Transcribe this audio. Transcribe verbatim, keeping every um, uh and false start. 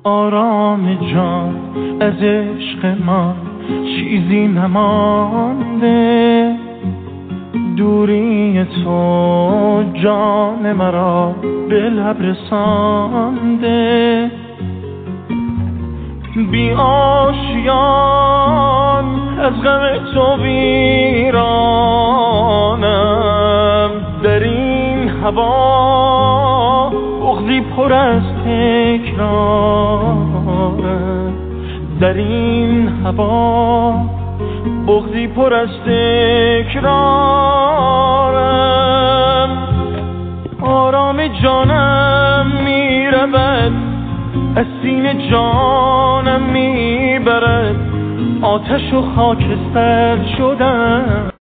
آرام جان از عشق من چیزی نمانده، دوری تو جان مرا به لب رسانده. بی آشیان از غم تو ویرانم، در این هوا بغضی پر از تکرارم، در این هوا بغضی پر از تکرارم. آرام جانم میرود از سینه جانم میبرد، آتش و خاکستر شدم.